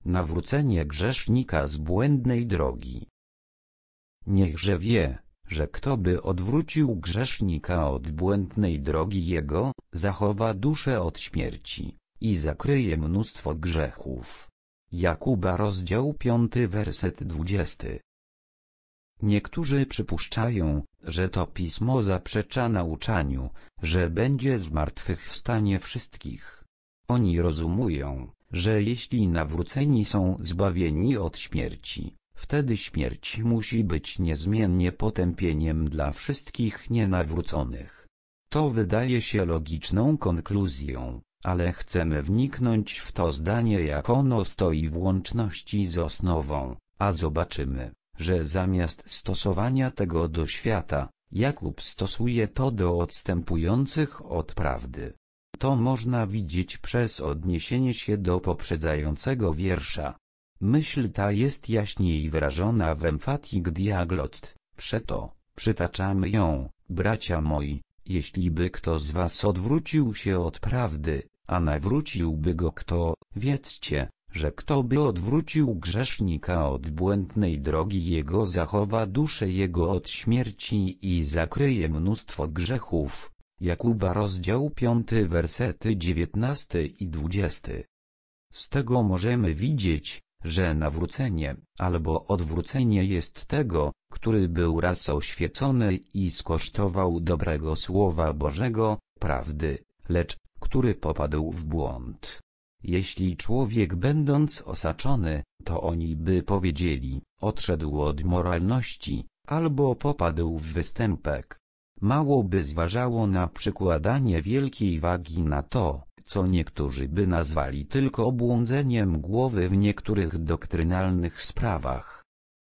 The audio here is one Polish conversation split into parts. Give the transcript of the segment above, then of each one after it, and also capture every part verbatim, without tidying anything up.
nawrócenie grzesznika z błędnej drogi. Niechże wie, że kto by odwrócił grzesznika od błędnej drogi jego, zachowa duszę od śmierci i zakryje mnóstwo grzechów. Jakuba rozdział piąty werset dwudziesty. Niektórzy przypuszczają, że to pismo zaprzecza nauczaniu, że będzie zmartwychwstanie wszystkich. Oni rozumują, że jeśli nawróceni są zbawieni od śmierci, wtedy śmierć musi być niezmiennie potępieniem dla wszystkich nienawróconych. To wydaje się logiczną konkluzją, ale chcemy wniknąć w to zdanie, jak ono stoi w łączności z osnową, a zobaczymy, że zamiast stosowania tego do świata, Jakub stosuje to do odstępujących od prawdy. To można widzieć przez odniesienie się do poprzedzającego wiersza. Myśl ta jest jaśniej wyrażona w emfatik diaglot, przeto przytaczamy ją, bracia moi, jeśli by kto z was odwrócił się od prawdy, a nawróciłby go kto, wiedzcie, że kto by odwrócił grzesznika od błędnej drogi jego, zachowa duszę jego od śmierci i zakryje mnóstwo grzechów. Jakuba rozdział piąty wersety dziewiętnasty i dwudziesty. Z tego możemy widzieć, że nawrócenie albo odwrócenie jest tego, który był raz oświecony i skosztował dobrego Słowa Bożego, prawdy, lecz który popadł w błąd. Jeśli człowiek będąc osaczony, to oni by powiedzieli, odszedł od moralności, albo popadł w występek. Mało by zważało na przykładanie wielkiej wagi na to, co niektórzy by nazwali tylko obłądzeniem głowy w niektórych doktrynalnych sprawach.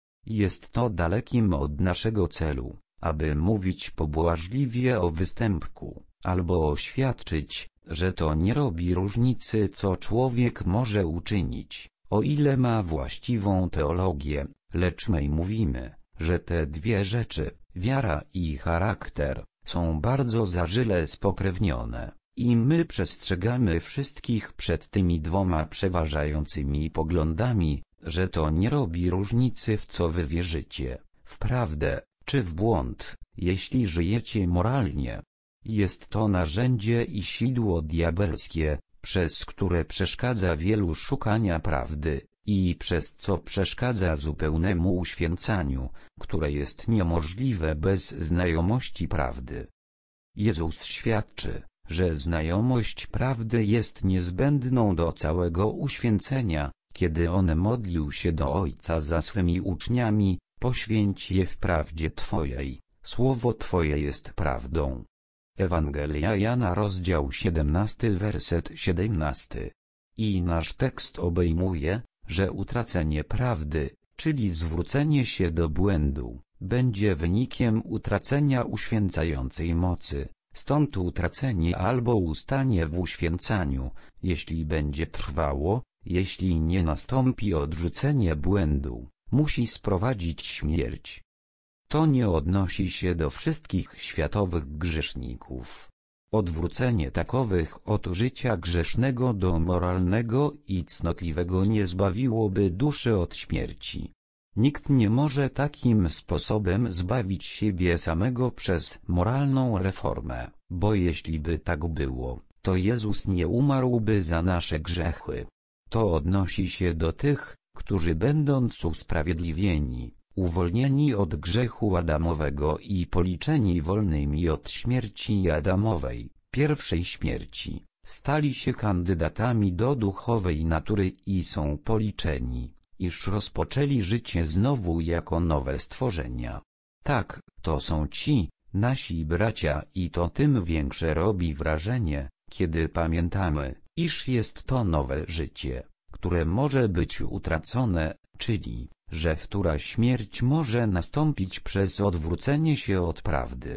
Jest to dalekim od naszego celu, aby mówić pobłażliwie o występku, albo oświadczyć, że to nie robi różnicy, co człowiek może uczynić, o ile ma właściwą teologię, lecz my mówimy, że te dwie rzeczy, wiara i charakter, są bardzo zażyle spokrewnione, i my przestrzegamy wszystkich przed tymi dwoma przeważającymi poglądami, że to nie robi różnicy, w co wy wierzycie, w prawdę, czy w błąd, jeśli żyjecie moralnie. Jest to narzędzie i sidło diabelskie, przez które przeszkadza wielu szukania prawdy, i przez co przeszkadza zupełnemu uświęcaniu, które jest niemożliwe bez znajomości prawdy. Jezus świadczy, że znajomość prawdy jest niezbędną do całego uświęcenia, kiedy On modlił się do Ojca za swymi uczniami, poświęć je w prawdzie Twojej, Słowo Twoje jest prawdą. Ewangelia Jana rozdział siedemnasty werset siedemnasty. I nasz tekst obejmuje, że utracenie prawdy, czyli zwrócenie się do błędu, będzie wynikiem utracenia uświęcającej mocy, stąd utracenie albo ustanie w uświęcaniu, jeśli będzie trwało, jeśli nie nastąpi odrzucenie błędu, musi sprowadzić śmierć. To nie odnosi się do wszystkich światowych grzeszników. Odwrócenie takowych od życia grzesznego do moralnego i cnotliwego nie zbawiłoby duszy od śmierci. Nikt nie może takim sposobem zbawić siebie samego przez moralną reformę, bo jeśli by tak było, to Jezus nie umarłby za nasze grzechy. To odnosi się do tych, którzy będąc usprawiedliwieni, uwolnieni od grzechu Adamowego i policzeni wolnymi od śmierci Adamowej, pierwszej śmierci, stali się kandydatami do duchowej natury i są policzeni, iż rozpoczęli życie znowu jako nowe stworzenia. Tak, to są ci, nasi bracia, i to tym większe robi wrażenie, kiedy pamiętamy, iż jest to nowe życie, które może być utracone, czyli, że wtóra śmierć może nastąpić przez odwrócenie się od prawdy.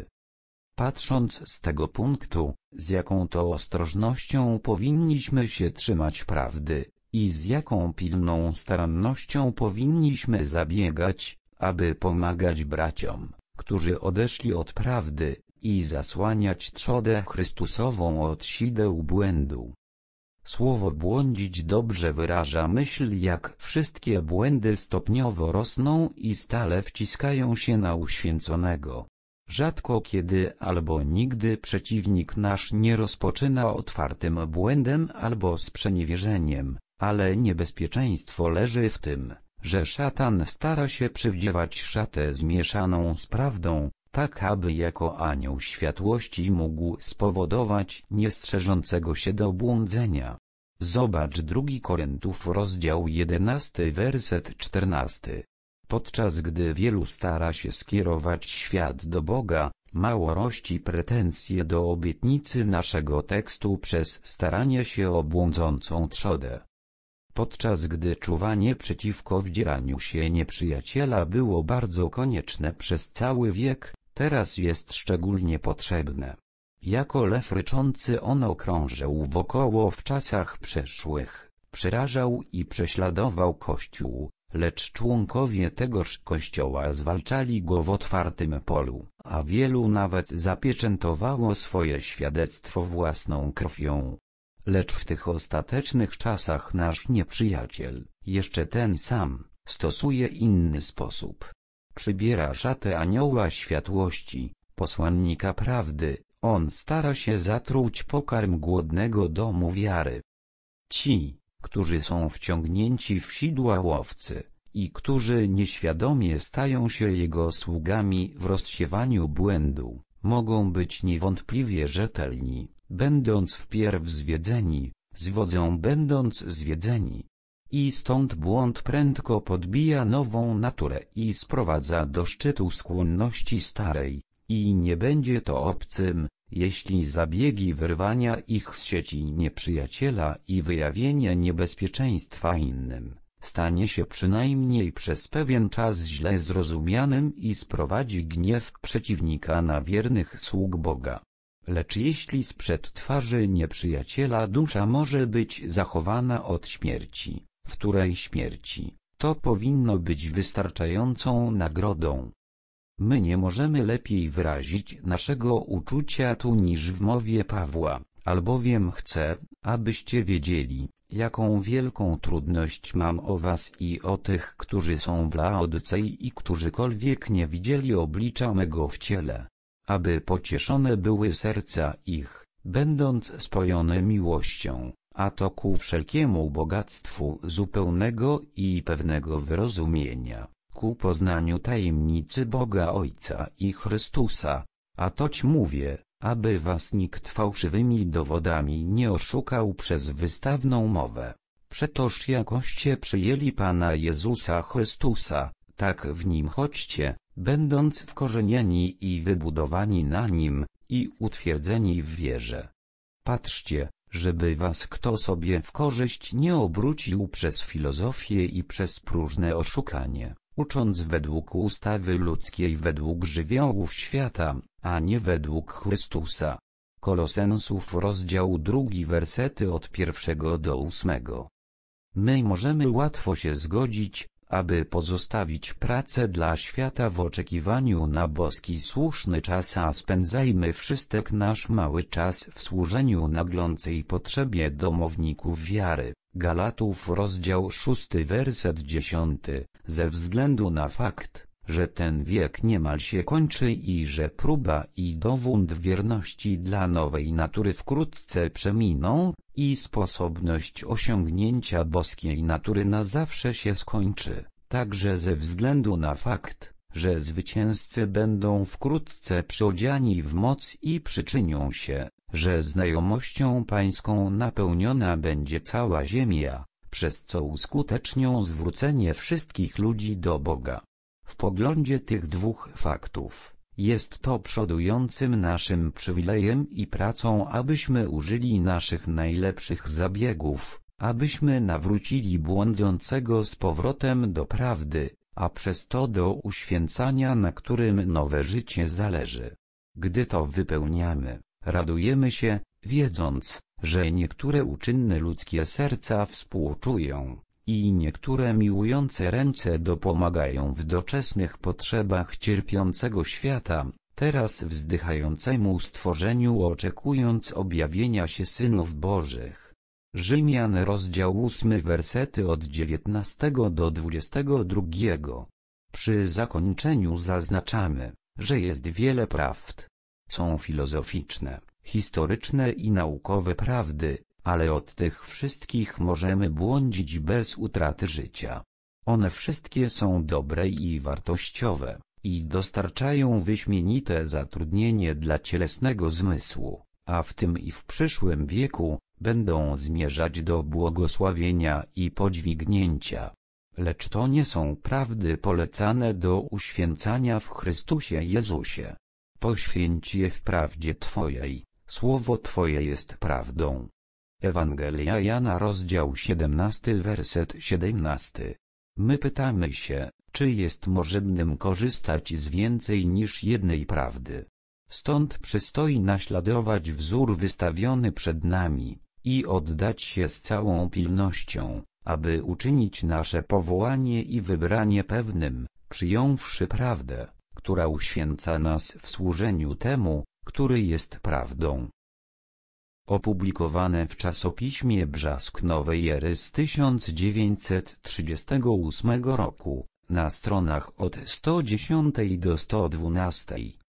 Patrząc z tego punktu, z jaką to ostrożnością powinniśmy się trzymać prawdy, i z jaką pilną starannością powinniśmy zabiegać, aby pomagać braciom, którzy odeszli od prawdy, i zasłaniać trzodę Chrystusową od sideł błędu. Słowo błądzić dobrze wyraża myśl, jak wszystkie błędy stopniowo rosną i stale wciskają się na uświęconego. Rzadko kiedy albo nigdy przeciwnik nasz nie rozpoczyna otwartym błędem albo sprzeniewierzeniem, ale niebezpieczeństwo leży w tym, że szatan stara się przywdziewać szatę zmieszaną z prawdą, tak aby jako anioł światłości mógł spowodować niestrzeżącego się do błądzenia. Zobacz drugi Koryntiów rozdział jedenasty werset czternasty. Podczas gdy wielu stara się skierować świat do Boga, mało rości pretensje do obietnicy naszego tekstu przez staranie się o błądzącą trzodę. Podczas gdy czuwanie przeciwko wdzieraniu się nieprzyjaciela było bardzo konieczne przez cały wiek, teraz jest szczególnie potrzebne. Jako lew ryczący ono krążył wokoło w czasach przeszłych, przerażał i prześladował Kościół, lecz członkowie tegoż Kościoła zwalczali go w otwartym polu, a wielu nawet zapieczętowało swoje świadectwo własną krwią. Lecz w tych ostatecznych czasach nasz nieprzyjaciel, jeszcze ten sam, stosuje inny sposób. Przybiera szatę anioła światłości, posłannika prawdy, on stara się zatruć pokarm głodnego domu wiary. Ci, którzy są wciągnięci w sidła łowcy, i którzy nieświadomie stają się jego sługami w rozsiewaniu błędu, mogą być niewątpliwie rzetelni, będąc wpierw zwiedzeni, zwodzą będąc zwiedzeni. I stąd błąd prędko podbija nową naturę i sprowadza do szczytu skłonności starej, i nie będzie to obcym, jeśli zabiegi wyrwania ich z sieci nieprzyjaciela i wyjawienie niebezpieczeństwa innym, stanie się przynajmniej przez pewien czas źle zrozumianym i sprowadzi gniew przeciwnika na wiernych sług Boga. Lecz jeśli sprzed twarzy nieprzyjaciela dusza może być zachowana od śmierci, wtórej śmierci, to powinno być wystarczającą nagrodą. My nie możemy lepiej wyrazić naszego uczucia tu niż w mowie Pawła, albowiem chcę, abyście wiedzieli, jaką wielką trudność mam o was i o tych, którzy są w Laodycei i którzykolwiek nie widzieli oblicza mego w ciele, aby pocieszone były serca ich, będąc spojone miłością, a to ku wszelkiemu bogactwu zupełnego i pewnego wyrozumienia, ku poznaniu tajemnicy Boga Ojca i Chrystusa, a toć mówię, aby was nikt fałszywymi dowodami nie oszukał przez wystawną mowę. Przetoż jakoście przyjęli Pana Jezusa Chrystusa, tak w Nim chodźcie, będąc wkorzenieni i wybudowani na Nim, i utwierdzeni w wierze. Patrzcie, żeby was kto sobie w korzyść nie obrócił przez filozofię i przez próżne oszukanie, ucząc według ustawy ludzkiej według żywiołów świata, a nie według Chrystusa. Kolosensów rozdział drugi wersety od pierwszego do ósmego. My możemy łatwo się zgodzić, aby pozostawić pracę dla świata w oczekiwaniu na boski słuszny czas, a spędzajmy wszystek nasz mały czas w służeniu naglącej potrzebie domowników wiary. Galatów rozdział szósty werset dziesiąty, ze względu na fakt, że ten wiek niemal się kończy i że próba i dowód wierności dla nowej natury wkrótce przeminą, i sposobność osiągnięcia boskiej natury na zawsze się skończy, także ze względu na fakt, że zwycięzcy będą wkrótce przyodziani w moc i przyczynią się, że znajomością pańską napełniona będzie cała ziemia, przez co uskutecznią zwrócenie wszystkich ludzi do Boga. W poglądzie tych dwóch faktów, jest to przodującym naszym przywilejem i pracą, abyśmy użyli naszych najlepszych zabiegów, abyśmy nawrócili błądzącego z powrotem do prawdy, a przez to do uświęcania, na którym nowe życie zależy. Gdy to wypełniamy, radujemy się, wiedząc, że niektóre uczynne ludzkie serca współczują, i niektóre miłujące ręce dopomagają w doczesnych potrzebach cierpiącego świata, teraz wzdychającemu stworzeniu, oczekując objawienia się synów Bożych. Rzymian rozdział ósmy wersety od dziewiętnastego do dwudziestego drugiego. Przy zakończeniu zaznaczamy, że jest wiele prawd. Są filozoficzne, historyczne i naukowe prawdy, ale od tych wszystkich możemy błądzić bez utraty życia. One wszystkie są dobre i wartościowe, i dostarczają wyśmienite zatrudnienie dla cielesnego zmysłu, a w tym i w przyszłym wieku będą zmierzać do błogosławienia i podźwignięcia. Lecz to nie są prawdy polecane do uświęcania w Chrystusie Jezusie. Poświęć je w prawdzie Twojej, słowo Twoje jest prawdą. Ewangelia Jana rozdział siedemnasty werset siedemnasty. My pytamy się, czy jest możebnym korzystać z więcej niż jednej prawdy. Stąd przystoi naśladować wzór wystawiony przed nami i oddać się z całą pilnością, aby uczynić nasze powołanie i wybranie pewnym, przyjąwszy prawdę, która uświęca nas w służeniu temu, który jest prawdą. Opublikowane w czasopiśmie Brzask Nowej Ery z tysiąc dziewięćset trzydziestego ósmego roku, na stronach od sto dziesiątej do sto dwunastej.